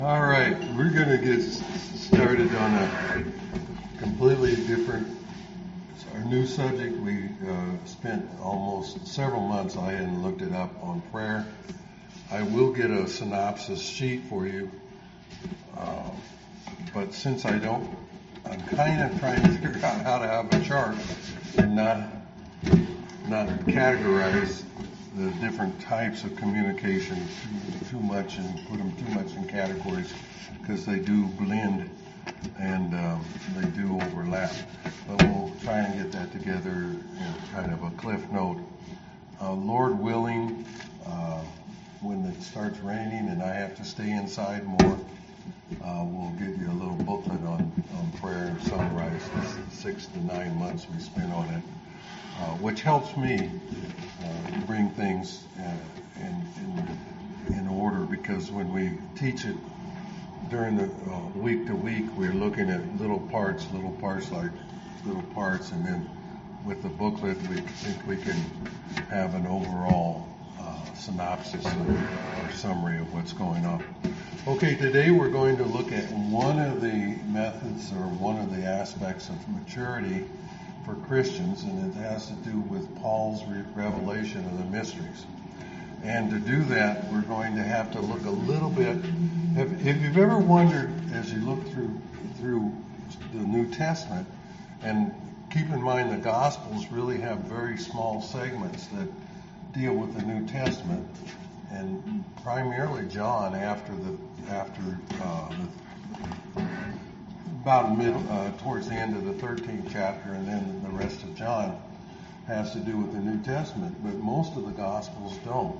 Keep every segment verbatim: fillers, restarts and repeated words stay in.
All right, we're going to get started on a completely different, our new subject. We uh, spent almost several months, I hadn't looked it up, on prayer. I will get a synopsis sheet for you, uh, but since I don't, I'm kind of trying to figure out how to have a chart and not, not categorize the different types of communication too, too much and put them too much in categories, because they do blend and um, they do overlap. But we'll try and get that together in kind of a cliff note. Uh, Lord willing, uh, when it starts raining and I have to stay inside more, uh, we'll give you a little booklet on, on prayer and summarize the six to nine months we spent on it. Uh, which helps me uh, bring things uh, in, in in order, because when we teach it during the uh, week to week, we're looking at little parts, little parts like little parts, and then with the booklet, we think we can have an overall uh, synopsis or, or summary of what's going on. Okay, today we're going to look at one of the methods or one of the aspects of maturity for Christians, and it has to do with Paul's re- revelation of the mysteries. And to do that, we're going to have to look a little bit. If, if you've ever wondered, as you look through through the New Testament, and keep in mind the Gospels really have very small segments that deal with the New Testament, and primarily John after the after uh, the about middle, uh, towards the end of the thirteenth chapter, and then the rest of John has to do with the New Testament, but most of the Gospels don't.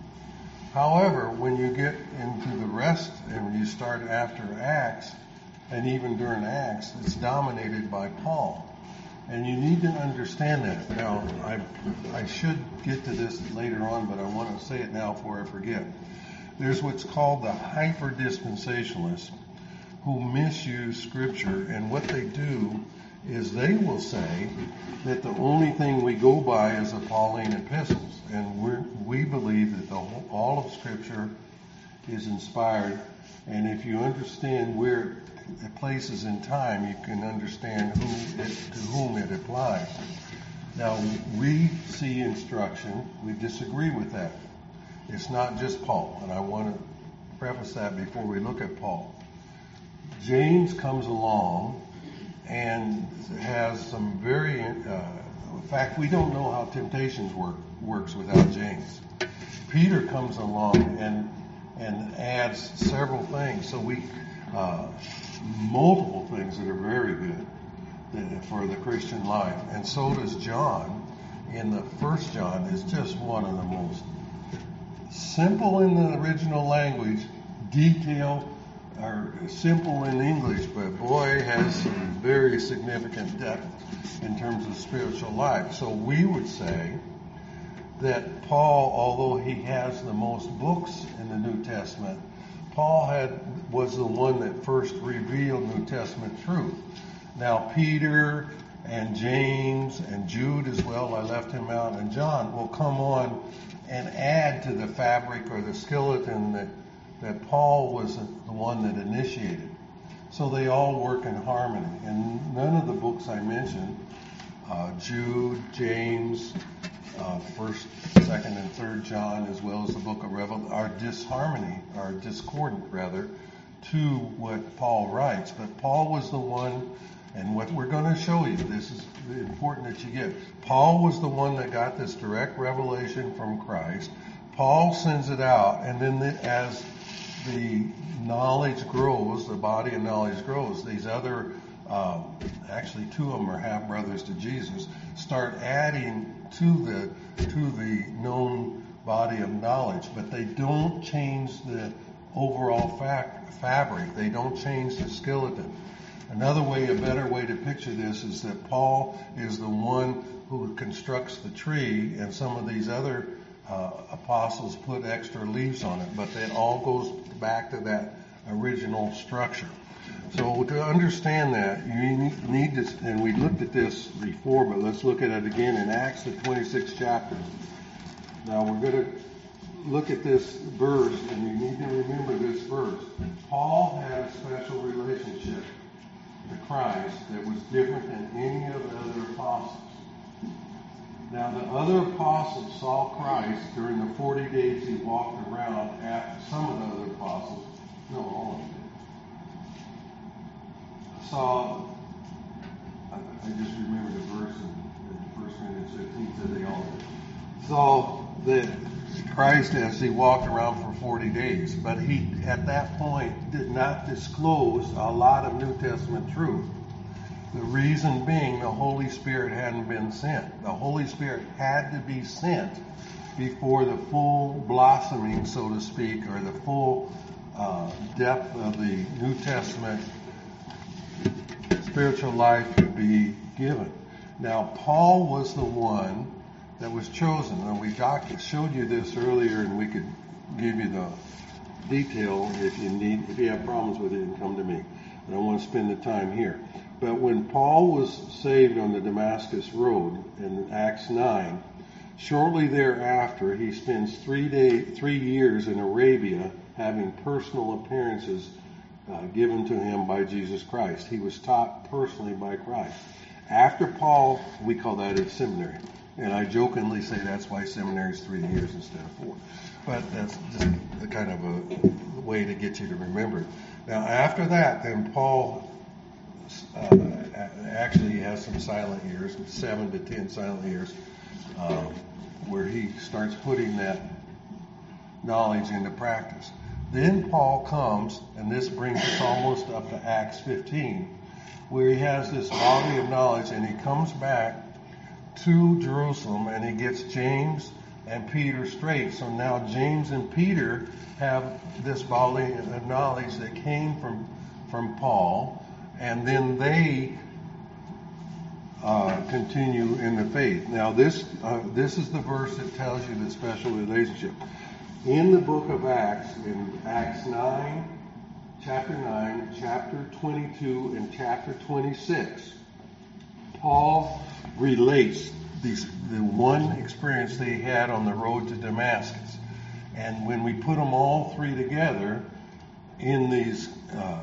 However, when you get into the rest, and when you start after Acts, and even during Acts, it's dominated by Paul. And you need to understand that. Now, I, I should get to this later on, but I want to say it now before I forget. There's what's called the hyper-dispensationalists, who misuse Scripture, and what they do is they will say that the only thing we go by is the Pauline epistles, and we we believe that the whole, all of Scripture is inspired, and if you understand where it places in time, you can understand who it, to whom it applies. Now, we see instruction, we disagree with that. It's not just Paul, and I want to preface that before we look at Paul. James comes along and has some very, uh, in fact, we don't know how Temptations work, works without James. Peter comes along and and adds several things, so we, uh, multiple things that are very good that, for the Christian life. And so does John. In the first John is just one of the most simple in the original language, detailed, are simple in English, but boy, has some very significant depth in terms of spiritual life. So we would say that Paul, although he has the most books in the New Testament, Paul had was the one that first revealed New Testament truth. Now Peter and James and Jude as well, I left him out, and John will come on and add to the fabric or the skeleton that that Paul was the one that initiated. So they all work in harmony. And none of the books I mentioned, uh, Jude, James, uh, First, Second, and Third John, as well as the book of Revelation, are disharmony, are discordant rather, to what Paul writes. But Paul was the one, and what we're going to show you, this is important that you get. Paul was the one that got this direct revelation from Christ. Paul sends it out, and then the, as the knowledge grows, the body of knowledge grows, these other, um, actually two of them are half brothers to Jesus, start adding to the to the known body of knowledge, but they don't change the overall fact, fabric. They don't change the skeleton. Another way, a better way to picture this is that Paul is the one who constructs the tree, and some of these other uh, apostles put extra leaves on it, but it all goes back to that original structure. So to understand that, you need to, and we looked at this before, but let's look at it again in Acts, the twenty-sixth chapter. Now we're going to look at this verse, and you need to remember this verse. Paul had a special relationship to Christ that was different than any of the other apostles. Now, the other apostles saw Christ during the forty days he walked around after some of the other apostles, no, all of them did, saw, I, I just remember the verse in, in First Corinthians fifteen said they all did, saw that Christ as he walked around for forty days. But he, at that point, did not disclose a lot of New Testament truth. The reason being the Holy Spirit hadn't been sent. The Holy Spirit had to be sent before the full blossoming, so to speak, or the full uh, depth of the New Testament spiritual life could be given. Now, Paul was the one that was chosen. And we doc- showed you this earlier, and we could give you the detail if you need. If you have problems with it, you can come to me. I don't want to spend the time here. But when Paul was saved on the Damascus Road in Acts nine, shortly thereafter he spends three day, three years in Arabia having personal appearances uh, given to him by Jesus Christ. He was taught personally by Christ. After Paul, we call that a seminary. And I jokingly say that's why seminary is three years instead of four. But that's just a kind of a way to get you to remember it. Now, after that, then Paul uh, actually has some silent years, seven to ten silent years, uh, where he starts putting that knowledge into practice. Then Paul comes, and this brings us almost up to Acts fifteen, where he has this body of knowledge, and he comes back to Jerusalem, and he gets James and Peter straight. So now James and Peter have this body of knowledge that came from from Paul, and then they uh, continue in the faith. Now this uh, this is the verse that tells you the special relationship. In the book of Acts, in Acts nine, chapter nine, chapter twenty-two, and chapter twenty-six, Paul relates these, the one experience they had on the road to Damascus. And when we put them all three together in these uh,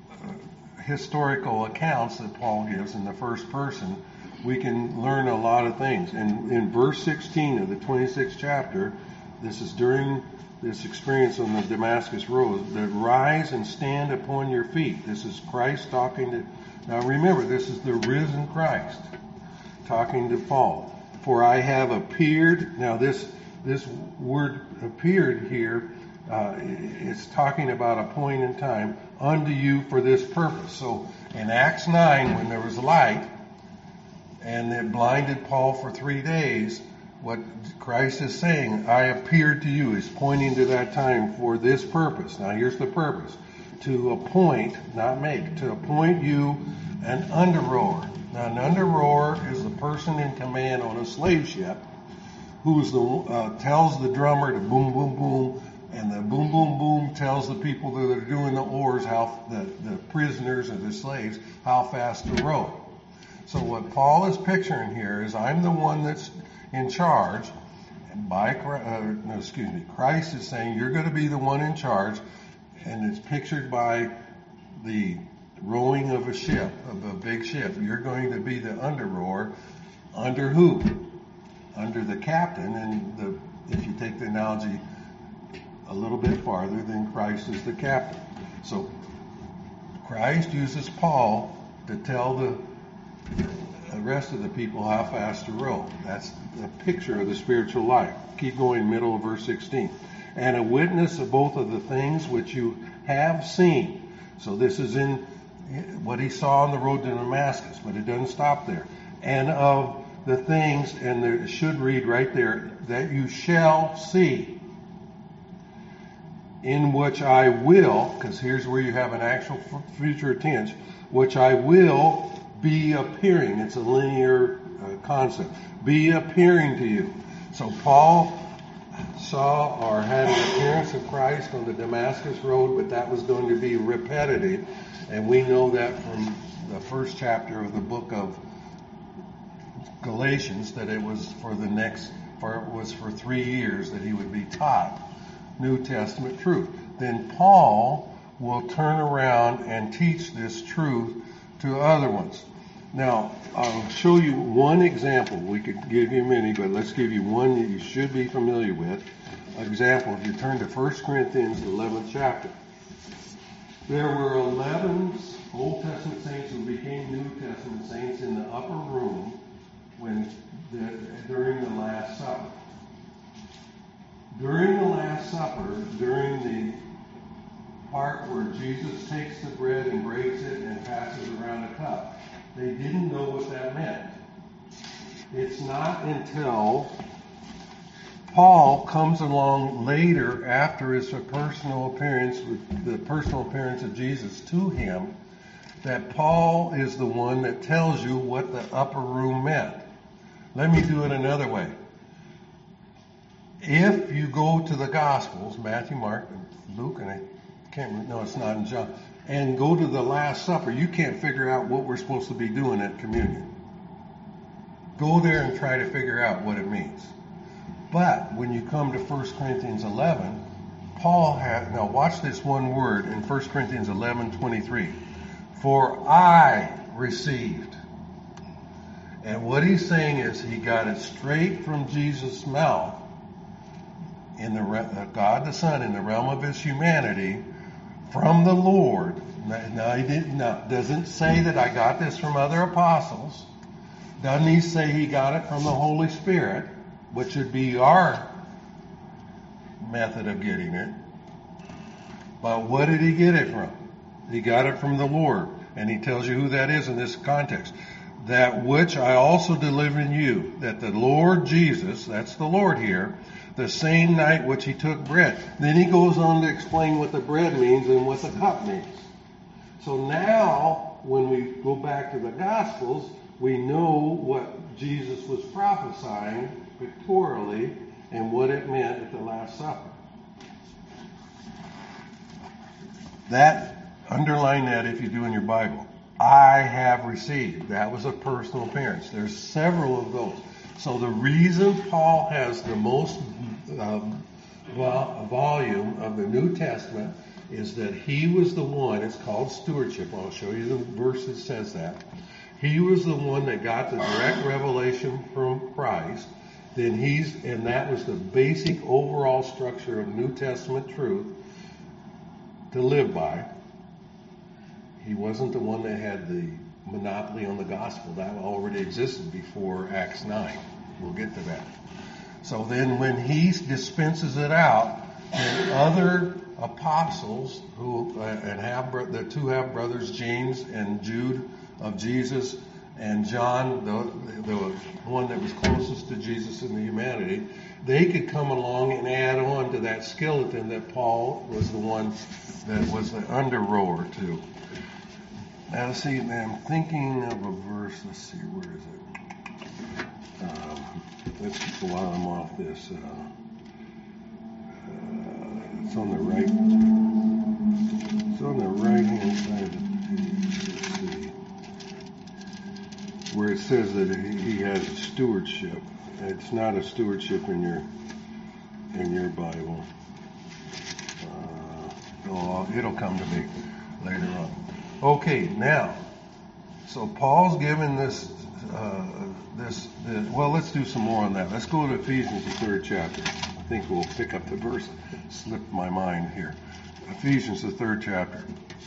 historical accounts that Paul gives in the first person, we can learn a lot of things. And in verse sixteen of the twenty-sixth chapter, this is during this experience on the Damascus road, that rise and stand upon your feet. This is Christ talking to, now remember, this is the risen Christ talking to Paul. For I have appeared, now this this word appeared here, uh, it's talking about a point in time, unto you for this purpose. So in Acts nine, when there was light, and it blinded Paul for three days, what Christ is saying, I appeared to you, is pointing to that time for this purpose. Now here's the purpose. To appoint, not make, to appoint you an under-rower. Now an under-rower is the person in command on a slave ship who's the uh, tells the drummer to boom, boom, boom, and the boom, boom, boom tells the people that are doing the oars, how the, the prisoners or the slaves, how fast to row. So what Paul is picturing here is I'm the one that's in charge, and by uh, no, excuse me, Christ is saying you're going to be the one in charge, and it's pictured by the rowing of a ship, of a big ship. You're going to be the under rower, under who? Under the captain, and the if you take the analogy a little bit farther, then Christ is the captain. So Christ uses Paul to tell the the rest of the people how fast to row. That's the picture of the spiritual life. Keep going, middle of verse sixteen. And a witness of both of the things which you have seen. So this is in what he saw on the road to Damascus, but it doesn't stop there. And of the things, and there, it should read right there, that you shall see, in which I will, because here's where you have an actual future tense, which I will be appearing. It's a linear uh, concept. Be appearing to you. So Paul saw or had an appearance of Christ on the Damascus road, but that was going to be repetitive. And we know that from the first chapter of the book of Galatians, that it was for the next, for it was for three years that he would be taught New Testament truth. Then Paul will turn around and teach this truth to other ones. Now, I'll show you one example. We could give you many, but let's give you one that you should be familiar with. Example, if you turn to First Corinthians, eleventh chapter. There were eleven Old Testament saints who became New Testament saints in the upper room when the, during the Last Supper. During the Last Supper, during the part where Jesus takes the bread and breaks it and passes around a cup, they didn't know what that meant. It's not until Paul comes along later after his personal appearance, the personal appearance of Jesus to him, that Paul is the one that tells you what the upper room meant. Let me do it another way. If you go to the Gospels, Matthew, Mark, and Luke, and I can't remember, no, it's not in John, and go to the Last Supper, you can't figure out what we're supposed to be doing at communion. Go there and try to figure out what it means. But when you come to First Corinthians eleven, Paul had, now watch this one word in First Corinthians eleven twenty-three. For I received. And what he's saying is he got it straight from Jesus' mouth, in the uh, God the Son, in the realm of his humanity, from the Lord. Now, he didn't, now, doesn't say that I got this from other apostles. Doesn't he say he got it from the Holy Spirit, which would be our method of getting it. But what did he get it from? He got it from the Lord. And he tells you who that is in this context. That which I also delivered in you, that the Lord Jesus, that's the Lord here, the same night which he took bread. Then he goes on to explain what the bread means and what the cup means. So now, when we go back to the Gospels, we know what Jesus was prophesying pictorially and what it meant at the Last Supper. That, underline that if you do in your Bible. I have received. That was a personal appearance. There's several of those. So the reason Paul has the most um, vol- volume of the New Testament is that he was the one, it's called stewardship. I'll show you the verse that says that. He was the one that got the direct revelation from Christ. Then he's, and that was the basic overall structure of New Testament truth to live by. He wasn't the one that had the monopoly on the gospel. That already existed before Acts nine. We'll get to that. So then when he dispenses it out, then other apostles who, uh, and have, the two half brothers, James and Jude of Jesus, and John, the, the one that was closest to Jesus in the humanity, they could come along and add on to that skeleton that Paul was the one that was the under rower to. Now, let's see, I'm thinking of a verse. Let's see, where is it? Um, let's just, while I'm off this, uh, uh, it's on the right, it's on the right-hand side of the page. Let's see. Where it says that he has stewardship. It's not a stewardship in your, in your Bible. Uh, oh, it'll come to me later on. Okay, now, so Paul's given this, uh, this, this, well, let's do some more on that. Let's go to Ephesians, the third chapter. I think we'll pick up the verse. Slipped my mind here. Ephesians, the third chapter.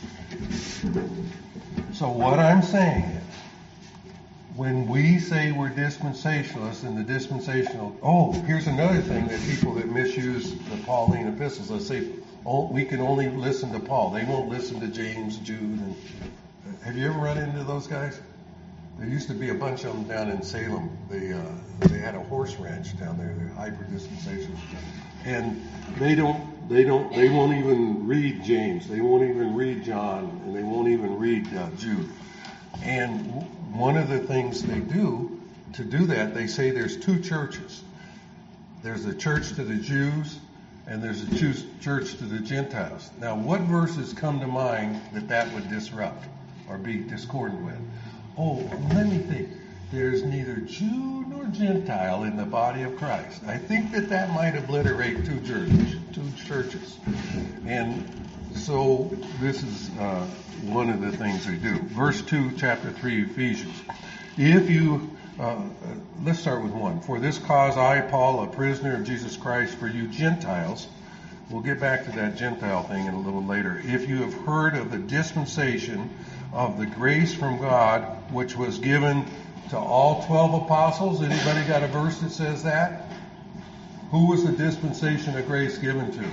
So what I'm saying is, when we say we're dispensationalists in the dispensational, oh, here's another thing that people that misuse the Pauline epistles, let's say, oh, we can only listen to Paul. They won't listen to James, Jude. And have you ever run into those guys? There used to be a bunch of them down in Salem. They uh, they had a horse ranch down there. They're hyper dispensational, and they don't they don't they won't even read James. They won't even read John, and they won't even read uh, Jude. And one of the things they do to do that, they say there's two churches. There's a church to the Jews, and there's a church to the Gentiles. Now, what verses come to mind that that would disrupt or be discordant with? Oh, let me think. there's neither Jew nor Gentile in the body of Christ. I think that that might obliterate two churches. Two churches. And so this is uh, one of the things we do. Verse two, chapter three, Ephesians. If you, uh, let's start with one. For this cause I, Paul, a prisoner of Jesus Christ, for you Gentiles. We'll get back to that Gentile thing in a little later. If you have heard of the dispensation of the grace from God, which was given to all twelve apostles. Anybody got a verse that says that? Who was the dispensation of grace given to?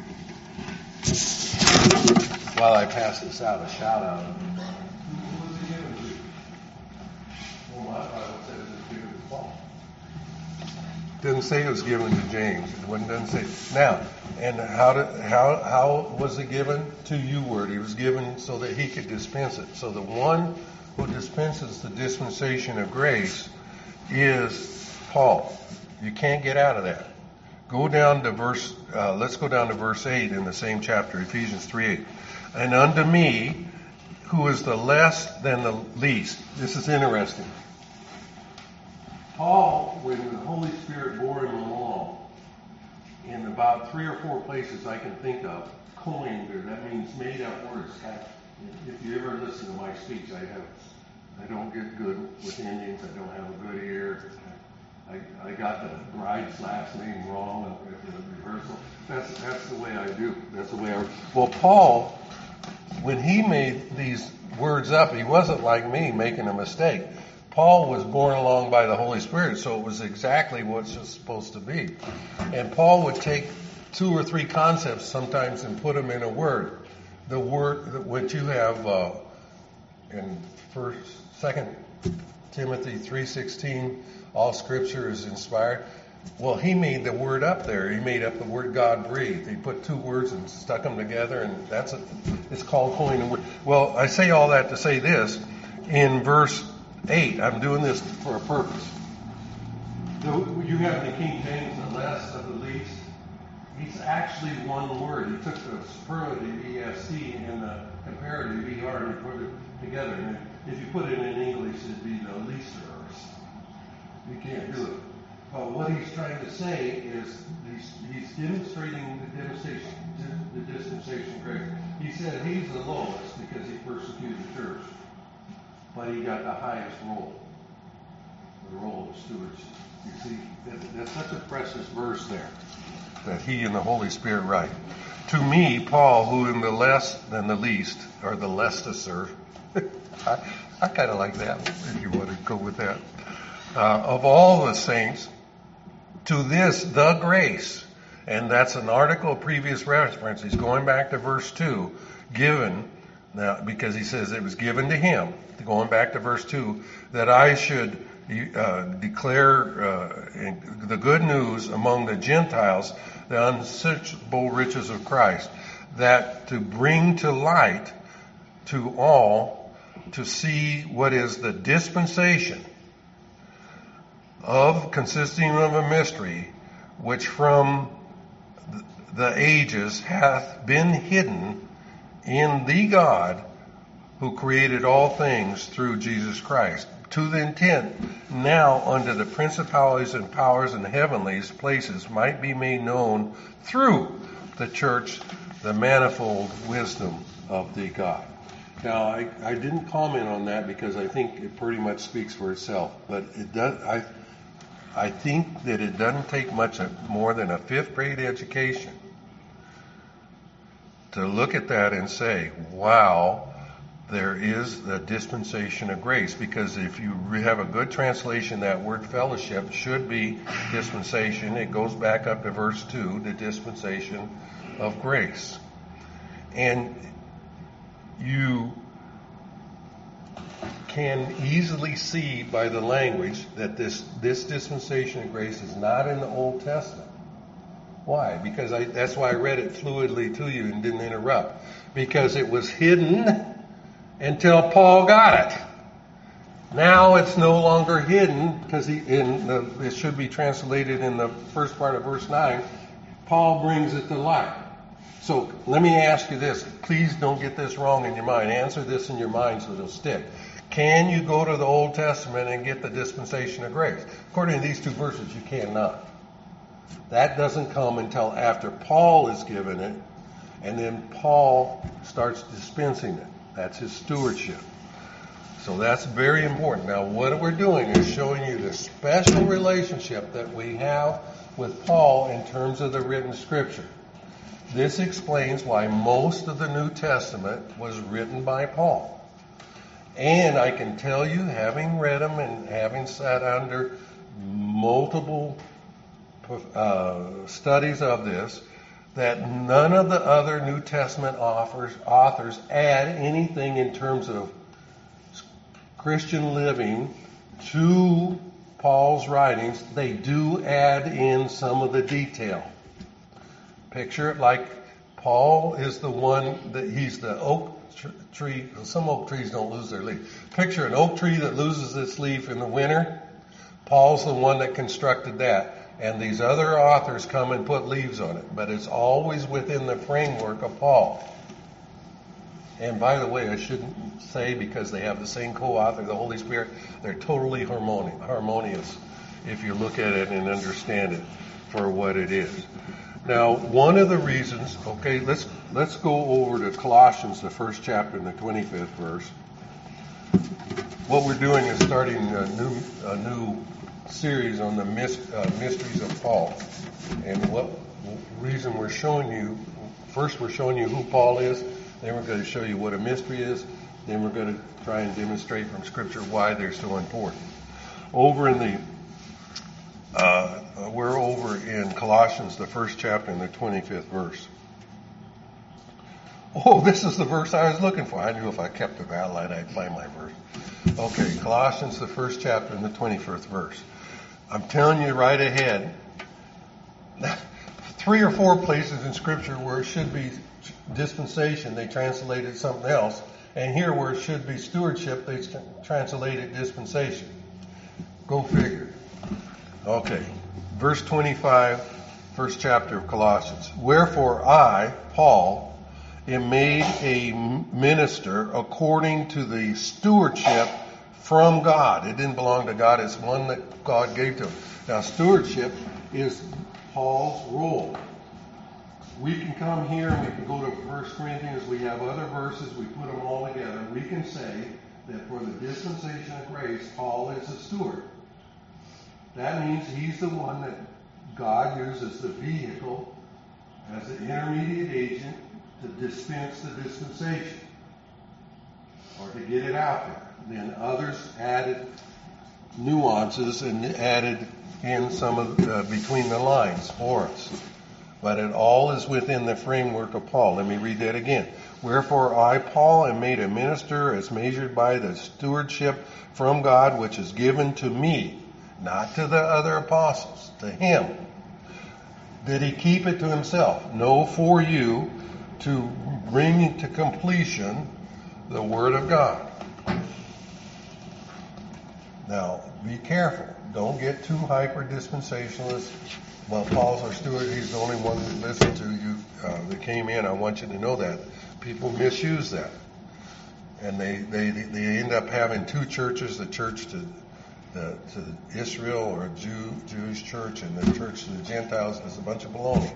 While I pass this out, a shout out. Who was it given to? Well, my Bible says it was given to Paul. Didn't say it was given to James. It doesn't say. Now, and how did, how how was it given? To you word. He was given so that he could dispense it. So the one who dispenses the dispensation of grace is Paul. You can't get out of that. Go down to verse, uh, let's go down to verse eight in the same chapter, Ephesians three eight. And unto me, who is the less than the least. This is interesting. Paul, when the Holy Spirit bore him along, in about three or four places I can think of, coined, or that means made up words. If you ever listen to my speech, I have, I don't get good with Indians. I don't have a good ear. I, I got the bride's last name wrong at the rehearsal. That's that's the way I do. That's the way I. Well, Paul, when he made these words up, he wasn't like me making a mistake. Paul was borne along by the Holy Spirit, so it was exactly what it's supposed to be. And Paul would take two or three concepts sometimes and put them in a word. The word which you have uh, in First, Second Timothy three sixteen, all Scripture is inspired. Well, he made the word up there. He made up the word God breathed. He put two words and stuck them together, and that's a, it's called coining a word. Well, I say all that to say this. In verse eight, I'm doing this for a purpose. The, you have in the King James the less of the least. It's actually one word. He took the superlative E S C and the comparative E R and put it together. And if you put it in English, it'd be the leasters. You can't do it. But what he's trying to say is he's, he's demonstrating the demonstration, the dispensation of grace. He said he's the lowest because he persecuted the church. But he got the highest role, the role of stewardship. You see, that, that's such a precious verse there that he and the Holy Spirit write. To me, Paul, who in the less than the least, or the lesticer, I, I kind of like that, if you want to go with that, uh, of all the saints, to this, the grace, and that's an article of previous reference. He's going back to verse two, given, now, because he says it was given to him, going back to verse two, that I should uh, declare uh, the good news among the Gentiles, the unsearchable riches of Christ, that to bring to light to all to see what is the dispensation of, consisting of a mystery, which from the ages hath been hidden in the God who created all things through Jesus Christ, to the intent now unto the principalities and powers in heavenly places might be made known through the church the manifold wisdom of the God. Now, I, I didn't comment on that because I think it pretty much speaks for itself, but it does. I I think that it doesn't take much more than a fifth grade education to look at that and say, wow, there is the dispensation of grace. Because if you have a good translation, that word fellowship should be dispensation. It goes back up to verse two, the dispensation of grace. And you can easily see by the language that this, this dispensation of grace is not in the Old Testament. Why? Because I, that's why I read it fluidly to you and didn't interrupt. Because it was hidden until Paul got it. Now it's no longer hidden because he, in the, it should be translated in the first part of verse nine. Paul brings it to light. So let me ask you this. Please don't get this wrong in your mind. Answer this in your mind so it'll stick. Can you go to the Old Testament and get the dispensation of grace? According to these two verses, you cannot. That doesn't come until after Paul is given it, and then Paul starts dispensing it. That's his stewardship. So that's very important. Now, what we're doing is showing you the special relationship that we have with Paul in terms of the written Scripture. This explains why most of the New Testament was written by Paul. And I can tell you, having read them and having sat under multiple uh, studies of this, that none of the other New Testament authors, authors add anything in terms of Christian living to Paul's writings. They do add in some of the detail. Picture it like Paul is the one that he's the oak tree. Some oak trees don't lose their leaf. Picture an oak tree that loses its leaf in the winter. Paul's the one that constructed that. And these other authors come and put leaves on it. But it's always within the framework of Paul. And by the way, I shouldn't say because they have the same co-author, the Holy Spirit, they're totally harmoni- harmonious if you look at it and understand it for what it is. Now, one of the reasons, okay, let's let's go over to Colossians, the first chapter and the twenty-fifth verse. What we're doing is starting a new a new series on the myst, uh, mysteries of Paul. And what reason we're showing you, first we're showing you who Paul is, then we're going to show you what a mystery is, then we're going to try and demonstrate from Scripture why they're so important. Over in the Uh, we're over in Colossians, the first chapter and the twenty-fifth verse. Oh, this is the verse I was looking for. I knew if I kept the outline, I'd find my verse. Okay, Colossians, the first chapter and the twenty-first verse. I'm telling you right ahead, three or four places in Scripture where it should be dispensation, they translated something else. And here where it should be stewardship, they translated dispensation. Go figure. Okay, verse twenty-five, first chapter of Colossians. Wherefore I, Paul, am made a minister according to the stewardship from God. It didn't belong to God, it's one that God gave to him. Now, stewardship is Paul's role. We can come here and we can go to First Corinthians, we have other verses, we put them all together. We can say that for the dispensation of grace, Paul is a steward. That means he's the one that God uses as the vehicle, as an intermediate agent to dispense the dispensation or to get it out there. Then others added nuances and added in some of the, between the lines for us. But it all is within the framework of Paul. Let me read that again. Wherefore I, Paul, am made a minister as measured by the stewardship from God which is given to me. Not to the other apostles, to him. Did he keep it to himself? No, for you, to bring to completion the Word of God. Now, be careful. Don't get too hyper-dispensationalist. Well, Paul's our steward. He's the only one that listened to you, uh, that came in. I want you to know that. People misuse that. And they, they, they end up having two churches, the church to The, to Israel or a Jew, Jewish church and the church to the Gentiles is a bunch of baloney.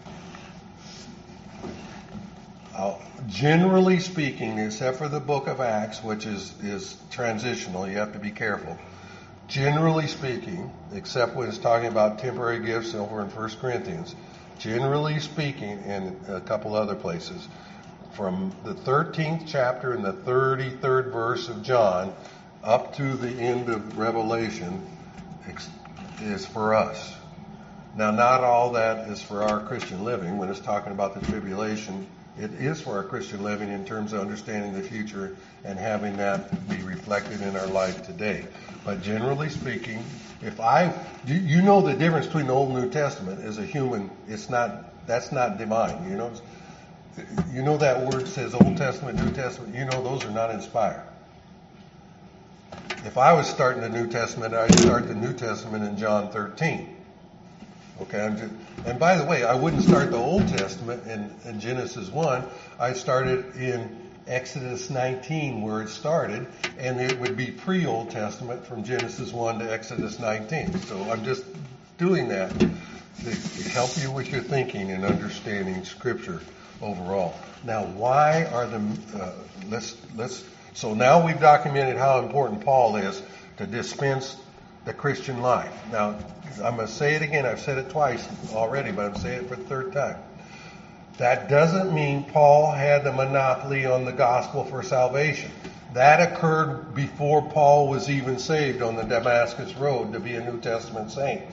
Uh, generally speaking, except for the book of Acts, which is, is transitional, you have to be careful. Generally speaking, except when it's talking about temporary gifts over in First Corinthians, generally speaking, and a couple other places, from the thirteenth chapter and the thirty-third verse of John, up to the end of Revelation is for us. Now, not all that is for our Christian living. When it's talking about the tribulation, it is for our Christian living in terms of understanding the future and having that be reflected in our life today. But generally speaking, if I, you know the difference between the Old and New Testament as a human, it's not, that's not divine, you know. You know that word says Old Testament, New Testament, you know those are not inspired. If I was starting the New Testament, I'd start the New Testament in John thirteen. Okay, I'm just, and by the way, I wouldn't start the Old Testament in, in Genesis one. I'd start it in Exodus nineteen where it started, and it would be pre-Old Testament from Genesis one to Exodus nineteen. So I'm just doing that to help you with your thinking and understanding Scripture overall. Now, why are the uh, let's let's so now we've documented how important Paul is to dispense the Christian life. Now, I'm going to say it again. I've said it twice already, but I'm saying it for the third time. That doesn't mean Paul had the monopoly on the gospel for salvation. That occurred before Paul was even saved on the Damascus Road to be a New Testament saint.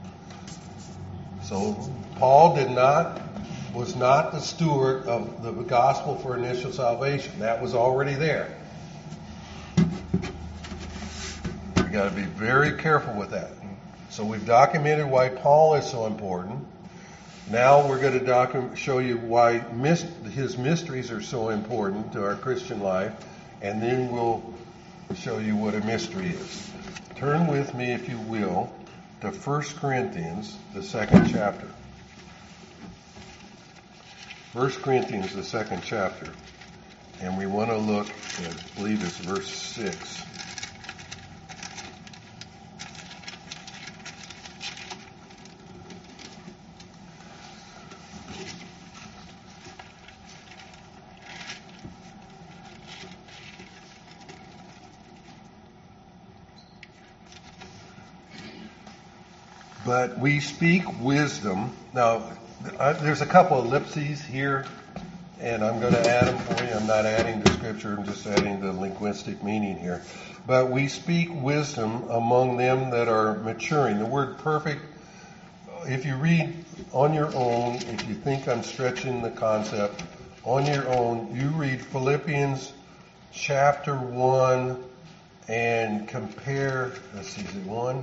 So Paul did not, was not the steward of the gospel for initial salvation. That was already there. You got to be very careful with that. So we've documented why Paul is so important. Now we're going to document, show you why mis- his mysteries are so important to our Christian life, and then we'll show you what a mystery is. Turn with me, if you will, to First Corinthians, the second chapter. First Corinthians, the second chapter. And we want to look at, I believe it's verse six. But we speak wisdom. Now, I, there's a couple of ellipses here, and I'm going to add them for you. I'm not adding the scripture, I'm just adding the linguistic meaning here. But we speak wisdom among them that are maturing. The word perfect, if you read on your own, if you think I'm stretching the concept, on your own, you read Philippians chapter one and compare, let's see, is it one?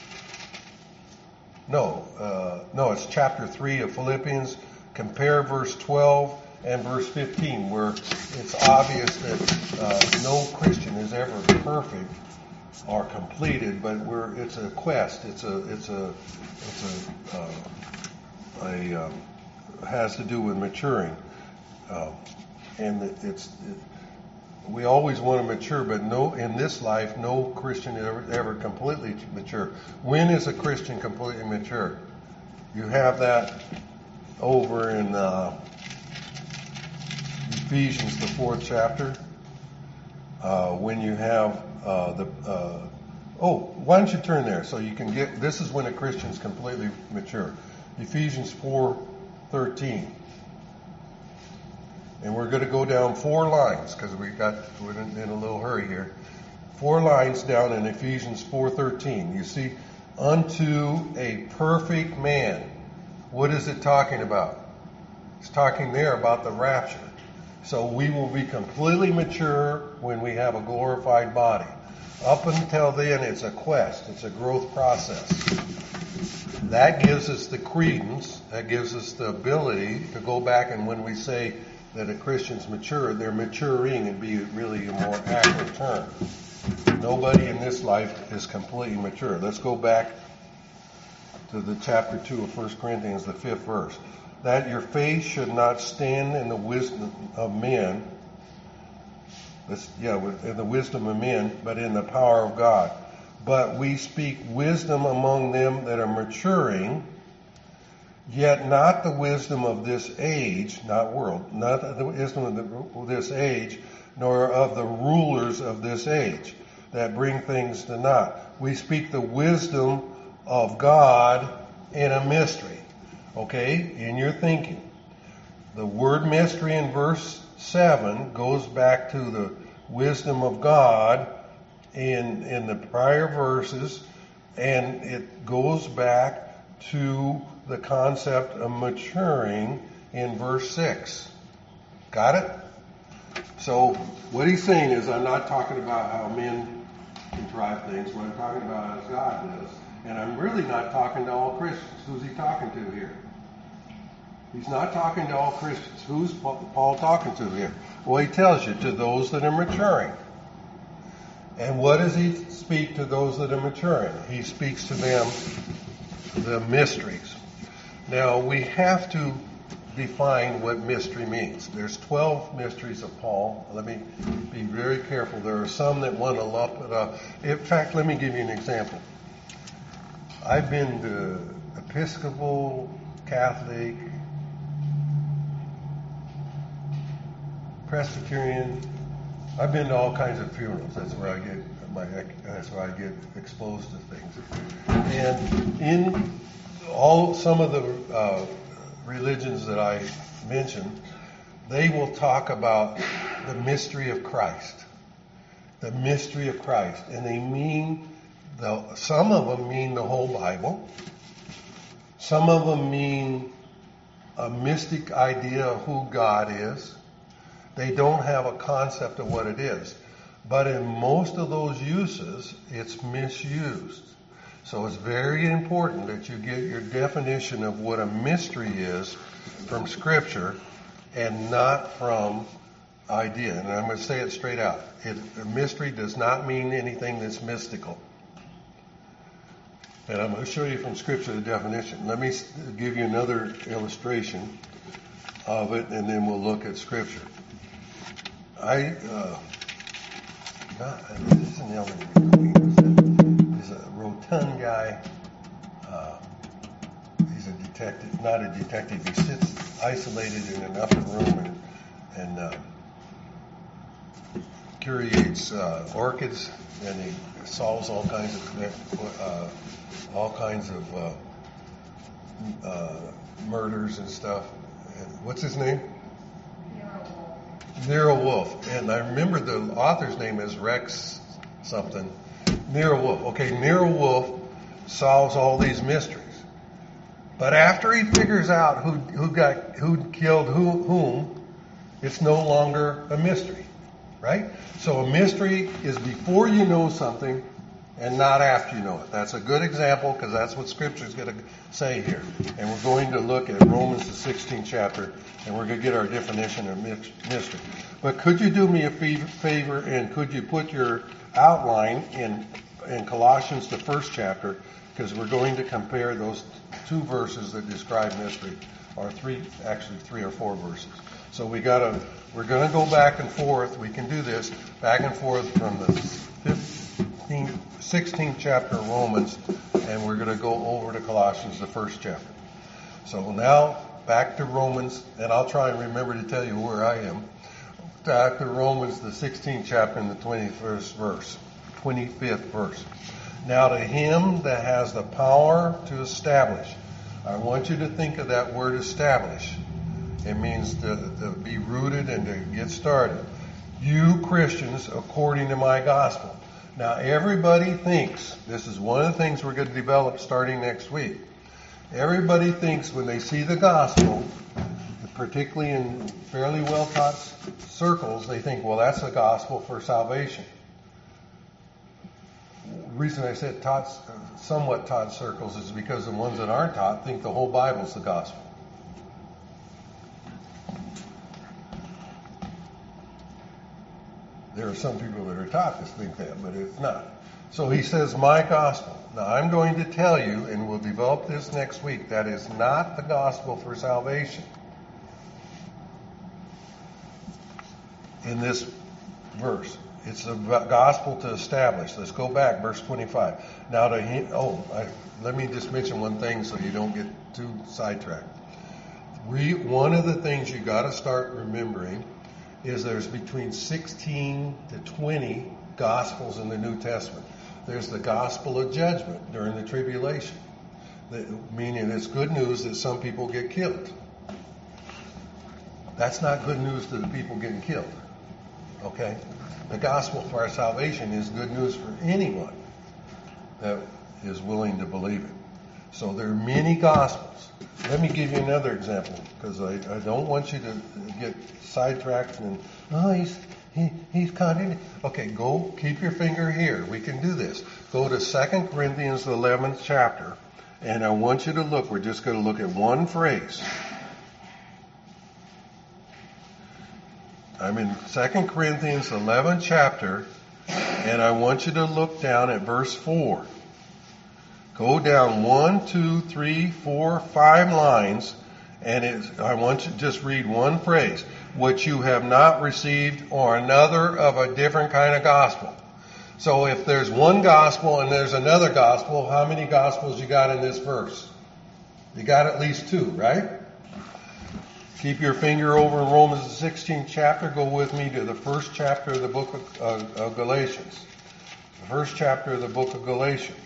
No, uh, no, it's chapter three of Philippians. Compare verse twelve and verse fifteen, where it's obvious that uh, no Christian is ever perfect or completed, but we're, it's a quest. It's a, it's a, it's a, uh, a um, has to do with maturing, uh, and it's. It, We always want to mature, but no, in this life, no Christian is ever, ever completely mature. When is a Christian completely mature? You have that over in uh, Ephesians, the fourth chapter, uh, when you have uh, the. Uh, oh, why don't you turn there so you can get? This is when a Christian is completely mature. Ephesians four thirteen. And we're going to go down four lines because we got we're in, in a little hurry here. Four lines down in Ephesians four thirteen. You see, unto a perfect man. What is it talking about? It's talking there about the rapture. So we will be completely mature when we have a glorified body. Up until then, it's a quest. It's a growth process. That gives us the credence. That gives us the ability to go back, and when we say that a Christian's mature, they're maturing and be really a more accurate term. Nobody in this life is completely mature. Let's go back to the chapter two of First Corinthians, the fifth verse. That your faith should not stand in the wisdom of men, this, yeah, in the wisdom of men, but in the power of God. But we speak wisdom among them that are maturing, yet not the wisdom of this age, not world, not the wisdom of this age, nor of the rulers of this age that bring things to naught. We speak the wisdom of God in a mystery. Okay, in your thinking. The word mystery in verse seven goes back to the wisdom of God in, in the prior verses, and it goes back to the concept of maturing in verse six. Got it? So what he's saying is, I'm not talking about how men contrive things. What I'm talking about is God does. And I'm really not talking to all Christians. Who's he talking to here? He's not talking to all Christians. Who's Paul talking to here? Well, he tells you, to those that are maturing. And what does he speak to those that are maturing? He speaks to them the mysteries. Now, we have to define what mystery means. There's twelve mysteries of Paul. Let me be very careful. There are some that want to lump it up. In fact, let me give you an example. I've been to Episcopal, Catholic, Presbyterian. I've been to all kinds of funerals. That's where I get my. That's where I get exposed to things. And in all some of the uh, religions that I mentioned, they will talk about the mystery of Christ, the mystery of Christ, and they mean the. Some of them mean the whole Bible. Some of them mean a mystic idea of who God is. They don't have a concept of what it is. But in most of those uses, it's misused. So it's very important that you get your definition of what a mystery is from Scripture and not from idea. And I'm going to say it straight out. It, a mystery does not mean anything that's mystical. And I'm going to show you from Scripture the definition. Let me give you another illustration of it, and then we'll look at Scripture. I, uh, not, this is an elementary. He's a rotund guy. Uh, he's a detective, not a detective. He sits isolated in an upper room and, and uh, curates uh, orchids, and he solves all kinds of uh, all kinds of uh, uh, murders and stuff. And what's his name? Nero Wolfe. And I remember the author's name is Rex something. Nero Wolfe. Okay, Nero Wolfe solves all these mysteries. But after he figures out who who got who killed who, whom, it's no longer a mystery, right? So a mystery is before you know something and not after you know it. That's a good example because that's what Scripture is going to say here. And we're going to look at Romans the sixteenth chapter, and we're going to get our definition of mystery. But could you do me a favor, and could you put your outline in in Colossians the first chapter, because we're going to compare those two verses that describe mystery, or three, actually three or four verses. So we got to, we're going to go back and forth. We can do this back and forth from the fifteenth, sixteenth chapter of Romans, and we're going to go over to Colossians the first chapter. So now back to Romans, and I'll try and remember to tell you where I am. Back to Romans the sixteenth chapter and the twenty-first verse, twenty-fifth verse. Now to him that has the power to establish. I want you to think of that word establish. It means to, to be rooted and to get started. You Christians, according to my gospel. Now everybody thinks, this is one of the things we're going to develop starting next week. Everybody thinks when they see the gospel, particularly in fairly well-taught circles, they think, well, that's the gospel for salvation. The reason I said taught, somewhat taught circles is because the ones that aren't taught think the whole Bible's the gospel. There are some people that are taught to think that, but it's not. So he says, my gospel. Now I'm going to tell you, and we'll develop this next week, that is not the gospel for salvation. In this verse, it's the gospel to establish. Let's go back, verse twenty-five. Now to him, oh, I, let me just mention one thing so you don't get too sidetracked. We, one of the things you got to start remembering is there's between sixteen to twenty gospels in the New Testament. There's the gospel of judgment during the tribulation, meaning it's good news that some people get killed. That's not good news to the people getting killed. Okay? The gospel for our salvation is good news for anyone that is willing to believe it. So there are many gospels. Let me give you another example, because I, I don't want you to get sidetracked and, oh, he's he, he's contradicting. Okay, go, keep your finger here. We can do this. Go to Second Corinthians, the eleventh chapter, and I want you to look. We're just going to look at one phrase. I'm in Second Corinthians, eleventh chapter, and I want you to look down at verse four. Go down one, two, three, four, five lines, And it's, I want you to just read one phrase, which you have not received, or another of a different kind of gospel. So if there's one gospel and there's another gospel, how many gospels you got in this verse? You got at least two, right? Keep your finger over in Romans the sixteenth chapter. Go with me to the first chapter of the book of, uh, of Galatians. The first chapter of the book of Galatians.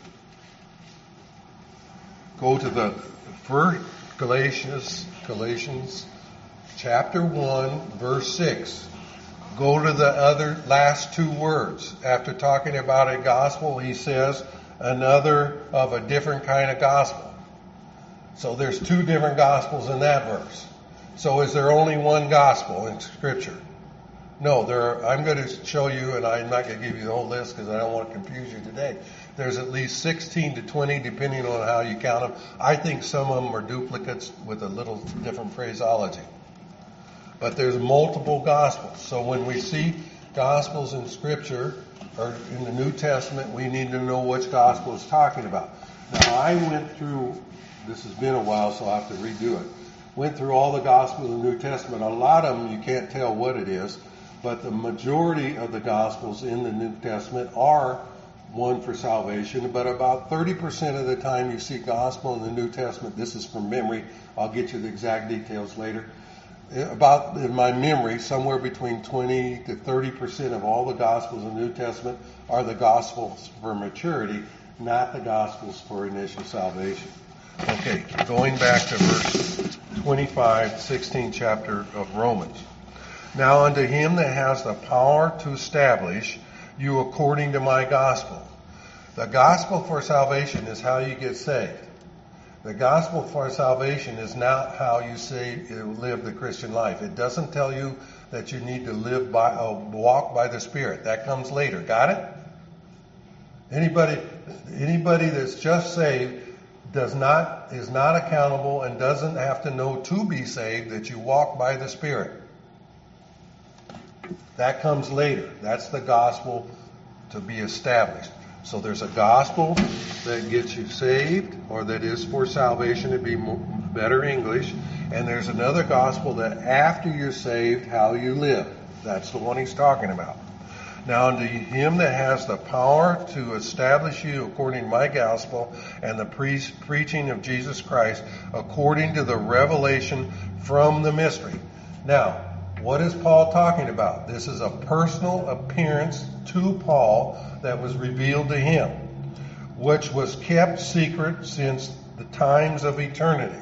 Go to the first Galatians, Galatians chapter one, verse six. Go to the other last two words. After talking about a gospel, he says another of a different kind of gospel. So there's two different gospels in that verse. So is there only one gospel in Scripture? No, there are, I'm going to show you, and I'm not going to give you the whole list because I don't want to confuse you today. There's at least sixteen to twenty, depending on how you count them. I think some of them are duplicates with a little different phraseology. But there's multiple gospels. So when we see gospels in Scripture, or in the New Testament, we need to know which gospel it's talking about. Now, I went through, this has been a while, so I'll have to redo it. Went through all the Gospels in the New Testament. A lot of them you can't tell what it is, but the majority of the Gospels in the New Testament are one for salvation. But about thirty percent of the time you see Gospel in the New Testament, this is from memory, I'll get you the exact details later. About, in my memory, somewhere between twenty to thirty percent of all the Gospels in the New Testament are the Gospels for maturity, not the Gospels for initial salvation. Okay, going back to verse twenty-five, sixteenth chapter of Romans. Now unto him that has the power to establish you according to my gospel. The gospel for salvation is how you get saved. The gospel for salvation is not how you say, live the Christian life. It doesn't tell you that you need to live by, uh, walk by the Spirit. That comes later. Got it? Anybody, anybody that's just saved does not, is not accountable and doesn't have to know to be saved that you walk by the Spirit. That comes later. That's the gospel to be established. So there's a gospel that gets you saved, or that is for salvation, to be more, better English. And there's another gospel that after you're saved, how you live. That's the one he's talking about. Now unto him that has the power to establish you according to my gospel and the pre- preaching of Jesus Christ according to the revelation from the mystery. Now, what is Paul talking about? This is a personal appearance to Paul that was revealed to him, which was kept secret since the times of eternity.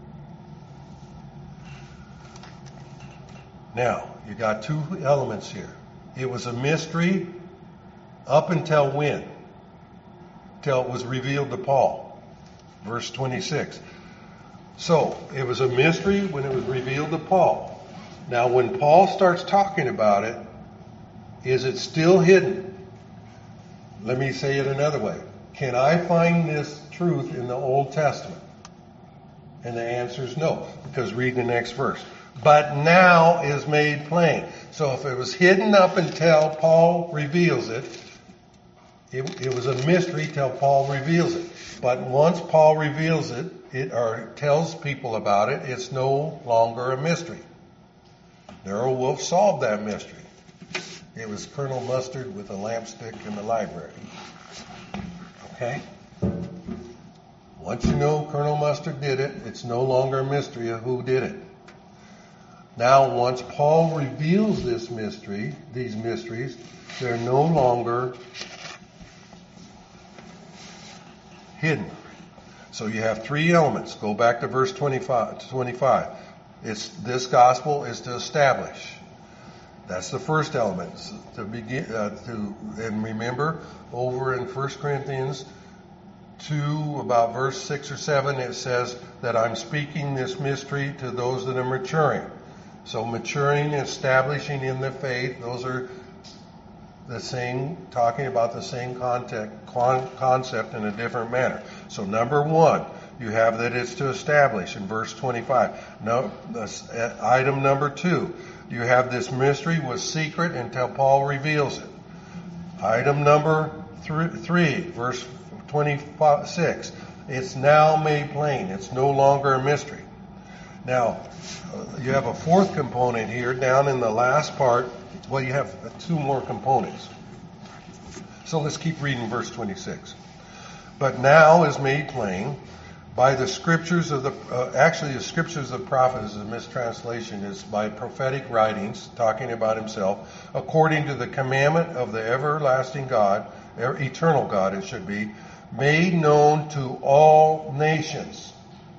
Now, you got two elements here. It was a mystery up until when? Till it was revealed to Paul. Verse twenty-six. So, it was a mystery when it was revealed to Paul. Now, when Paul starts talking about it, is it still hidden? Let me say it another way. Can I find this truth in the Old Testament? And the answer is no, because read the next verse. But now is made plain. So if it was hidden up until Paul reveals it, it, it was a mystery till Paul reveals it. But once Paul reveals it, it or tells people about it, it's no longer a mystery. Darrell Wolf solved that mystery. It was Colonel Mustard with a lampstick in the library. Okay? Once you know Colonel Mustard did it, it's no longer a mystery of who did it. Now, once Paul reveals this mystery, these mysteries, they're no longer hidden. So you have three elements. Go back to verse twenty-five. twenty-five. It's, this gospel is to establish. That's the first element. To begin, uh, to, and remember, over in First Corinthians two, about verse six or seven, it says that I'm speaking this mystery to those that are maturing. So maturing, establishing in the faith, those are the same, talking about the same context, concept in a different manner. So number one, you have that it's to establish in verse twenty-five. No, uh, item number two, you have this mystery was secret until Paul reveals it. Item number th- three, verse twenty-six, it's now made plain. It's no longer a mystery. Now, uh, you have a fourth component here down in the last part. Well, you have two more components. So let's keep reading verse twenty-six. But now is made plain by the scriptures of the, uh, actually the scriptures of the prophet is a mistranslation, is by prophetic writings, talking about himself, according to the commandment of the everlasting God, eternal God it should be, made known to all nations.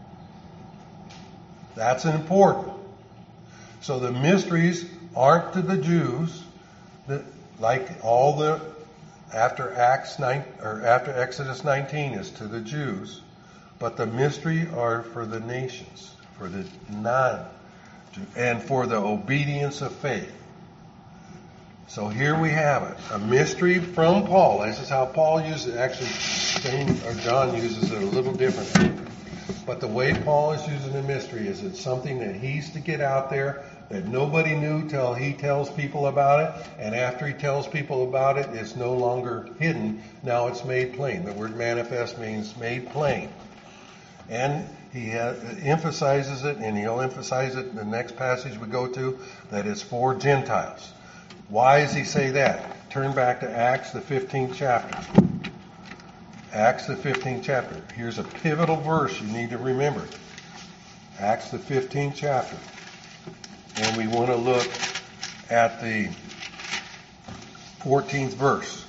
That's important. So the mysteries aren't to the Jews, that, like all the after Acts nine or after Exodus nineteen is to the Jews, but the mystery are for the nations, for the non, and for the obedience of faith. So here we have it, a mystery from Paul. This is how Paul uses it. Actually, James or John uses it a little differently. But the way Paul is using the mystery is it's something that he's to get out there that nobody knew till he tells people about it. And after he tells people about it, it's no longer hidden. Now it's made plain. The word manifest means made plain. And he ha- emphasizes it, and he'll emphasize it in the next passage we go to, that it's for Gentiles. Why does he say that? Turn back to Acts, the fifteenth chapter. Acts, the fifteenth chapter. Here's a pivotal verse you need to remember. Acts, the fifteenth chapter. And we want to look at the fourteenth verse.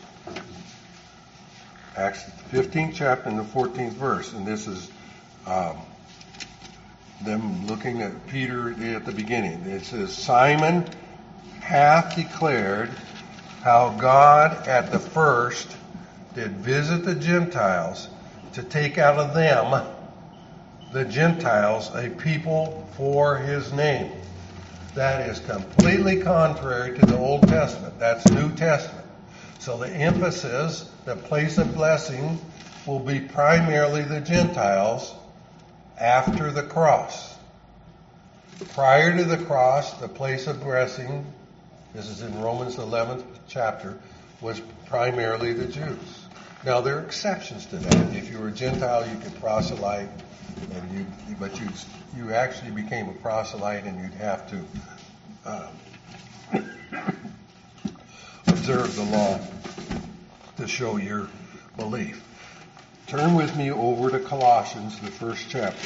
Acts, the fifteenth chapter and the fourteenth verse. And this is um, them looking at Peter at the beginning. It says, Simon hath declared how God at the first did visit the Gentiles to take out of them, the Gentiles, a people for his name. That is completely contrary to the Old Testament. That's New Testament. So the emphasis, the place of blessing, will be primarily the Gentiles after the cross. Prior to the cross, the place of blessing, this is in Romans eleventh chapter, was primarily the Jews. Now there are exceptions to that. If you were a Gentile, you could proselyte, and you, but you you actually became a proselyte, and you'd have to um, observe the law to show your belief. Turn with me over to Colossians, the first chapter.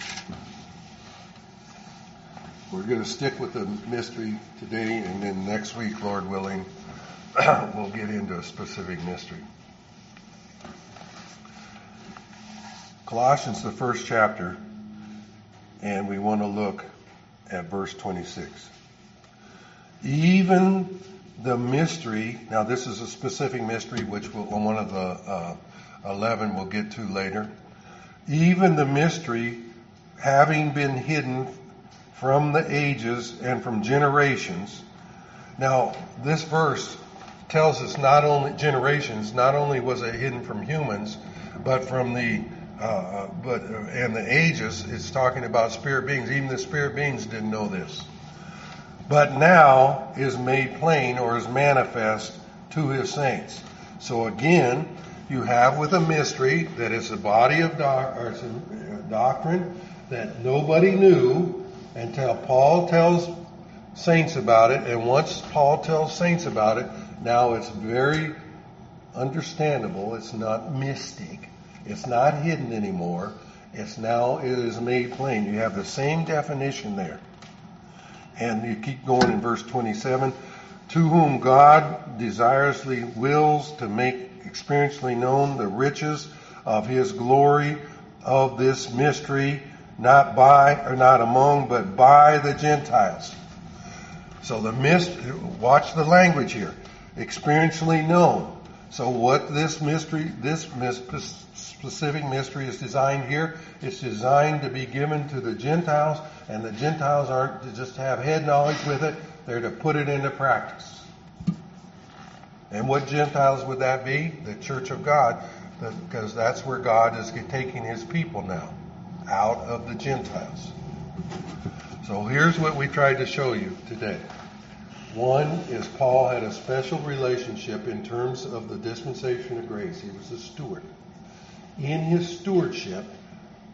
We're going to stick with the mystery today, and then next week, Lord willing, we'll get into a specific mystery. Colossians, the first chapter, and we want to look at verse twenty-six. Even the mystery, now this is a specific mystery which we'll, one of the uh, eleven we'll get to later. Even the mystery having been hidden from the ages and from generations. Now, this verse tells us not only generations, not only was it hidden from humans, but from the uh, but uh, and the ages. It's talking about spirit beings. Even the spirit beings didn't know this. But now is made plain or is manifest to his saints. So again, you have with a mystery that is a body of doc- or it's a doctrine that nobody knew until Paul tells saints about it. And once Paul tells saints about it, now it's very understandable. It's not mystic. It's not hidden anymore. It's now, it is made plain. You have the same definition there. And you keep going in verse twenty-seven. To whom God desirously wills to make experientially known the riches of his glory of this mystery, not by, or not among, but by the Gentiles. So the mist, watch the language here. Experientially known. So what this mystery, this specific mystery is designed here, it's designed to be given to the Gentiles, and the Gentiles aren't to just have head knowledge with it, they're to put it into practice. And what Gentiles would that be? The church of God, because that's where God is taking his people now, out of the Gentiles. So here's what we tried to show you today. One is Paul had a special relationship in terms of the dispensation of grace. He was a steward. In his stewardship,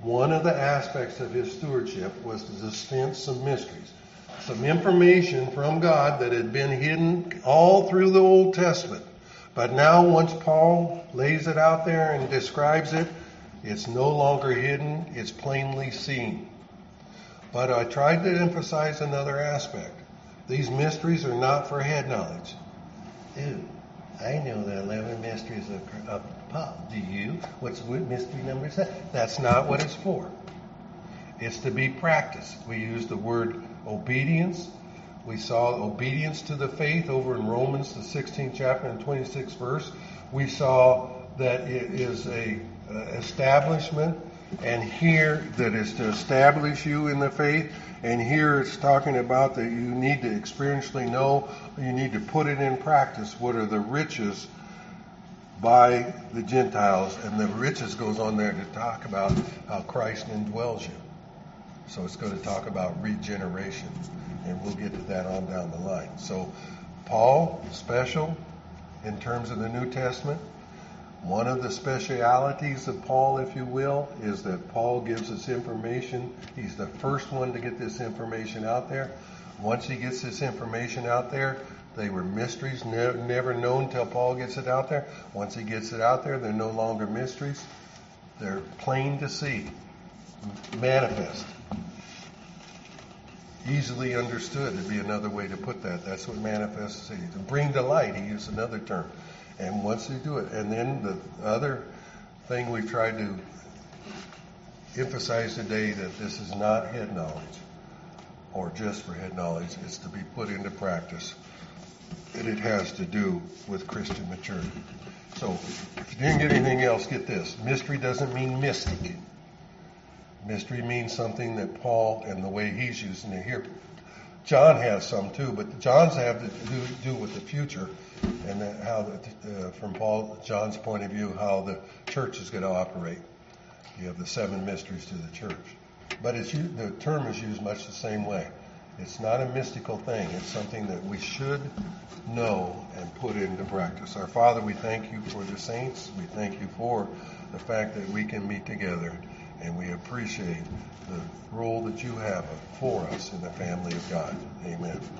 one of the aspects of his stewardship was to dispense some mysteries, some information from God that had been hidden all through the Old Testament. But now once Paul lays it out there and describes it, it's no longer hidden, it's plainly seen. But I tried to emphasize another aspect. These mysteries are not for head knowledge. Dude, I know the eleven mysteries of, of Paul. Do you? What's mystery number seven? That's not what it's for. It's to be practiced. We use the word obedience. We saw obedience to the faith over in Romans, the sixteenth chapter and twenty-sixth verse. We saw that it is a uh, establishment, and here that is to establish you in the faith, and here it's talking about that you need to experientially know, you need to put it in practice. What are the riches by the Gentiles? And the riches goes on there to talk about how Christ indwells you. So it's going to talk about regeneration, and we'll get to that on down the line. So Paul, special in terms of the New Testament. One of the specialities of Paul, if you will, is that Paul gives us information. He's the first one to get this information out there. Once he gets this information out there, they were mysteries, ne- never known till Paul gets it out there. Once he gets it out there, they're no longer mysteries. They're plain to see, manifest. Easily understood would be another way to put that. That's what manifest is. To bring to light, he used another term. And once they do it, and then the other thing we've tried to emphasize today, that this is not head knowledge or just for head knowledge. It's to be put into practice. And it has to do with Christian maturity. So if you didn't get anything else, get this. Mystery doesn't mean mystic. Mystery means something that Paul, and the way he's using it here, John has some too, but John's have to do, do with the future, and how, the, uh, from Paul, John's point of view, how the church is going to operate. You have the seven mysteries to the church, but it's the term is used much the same way. It's not a mystical thing. It's something that we should know and put into practice. Our Father, we thank you for the saints. We thank you for the fact that we can meet together. And we appreciate the role that you have for us in the family of God. Amen.